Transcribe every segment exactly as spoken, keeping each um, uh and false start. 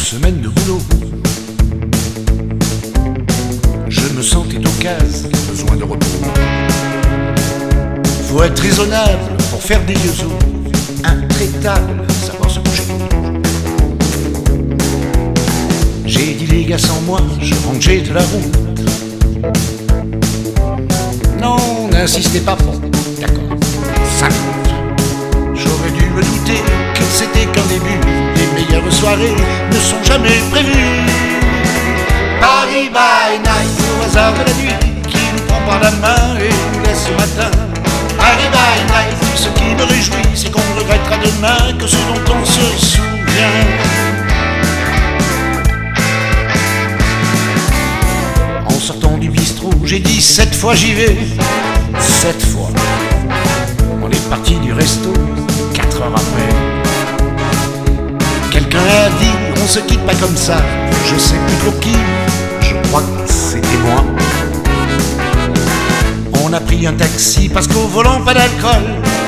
semaine de boulot. Je me sentais au casse, besoin de repos. Faut être raisonnable pour faire des yeux intraitable, savoir se coucher. J'ai dit les gars sans moi, je rangeais de la route. Non, n'insistez pas, bon, d'accord, ça compte. J'aurais dû me douter que c'était qu'un début. Les meilleures soirées ne sont jamais prévues. Paris by night, au hasard de la nuit, qui nous prend par la main et nous laisse ce matin. Paris by night, ce qui me réjouit, c'est qu'on regrettera demain que ce dont on se souvient. En sortant du bistrot, j'ai dit sept fois j'y vais. Sept fois. On est parti du resto, quatre heures après. Quelqu'un a dit, on se quitte pas comme ça. Je sais plus pour qui, je crois que c'était moi. On a pris un taxi parce qu'au volant pas d'alcool.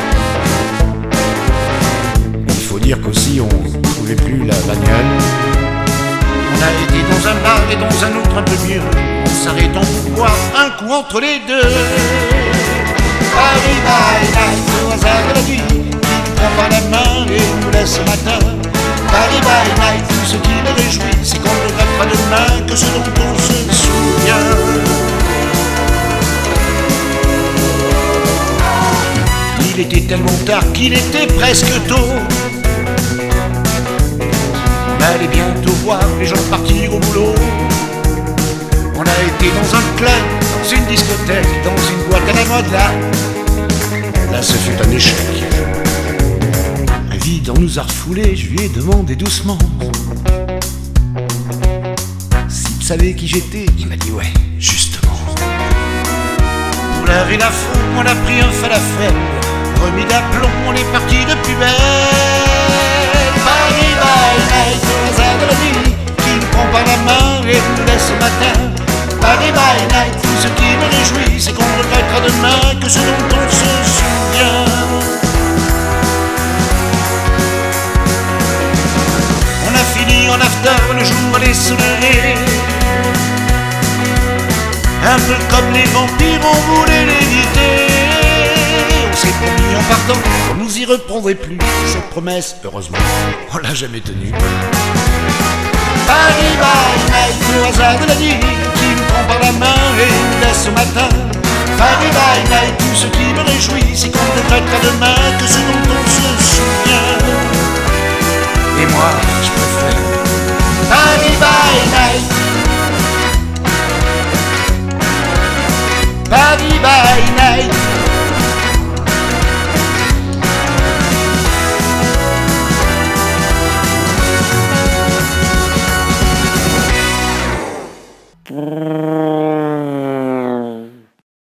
Il faut dire qu'aussi on ne trouvait plus la bagnole. On a été dans un bar et dans un autre un peu mieux, en s'arrêtant pour boire un coup entre les deux. Paris by night, au hasard de la nuit, qui nous prend par la main et nous laisse ce matin. Paris by night, tout ce qui me réjouit, c'est qu'on ne regrettera demain que ce dont on se souvient. Il était tellement tard qu'il était presque tôt. On allait bientôt voir les gens partir au boulot. On a été dans un club, dans une discothèque, dans une boîte à la mode là. Là ce fut un échec. Un vide en nous a refoulés, je lui ai demandé doucement s'il savait qui j'étais. Il m'a dit ouais, justement. Pour laver la faute, on a pris un falafel, remis d'aplomb, on est parti de plus belle. Paris by night, au hasard de la nuit, qui nous prend par la main et nous laisse ce matin. Paris by night, tout ce qui me réjouit, c'est qu'on regrettera demain que ce dont on se souvient. On a fini en after, le jour allait se lever. Un peu comme les vampires, on voulait l'éviter. On s'est promis en partant qu'on nous y reprendrait plus. Cette promesse, heureusement, on l'a jamais tenue. Paris by night, au hasard de la nuit, qui nous prend par la main et nous laisse ce matin. Paris by night, tout ce qui me réjouit, c'est qu'on ne regrettera demain que ce dont on se souvient. Et moi, je préfère Paris by night. Paris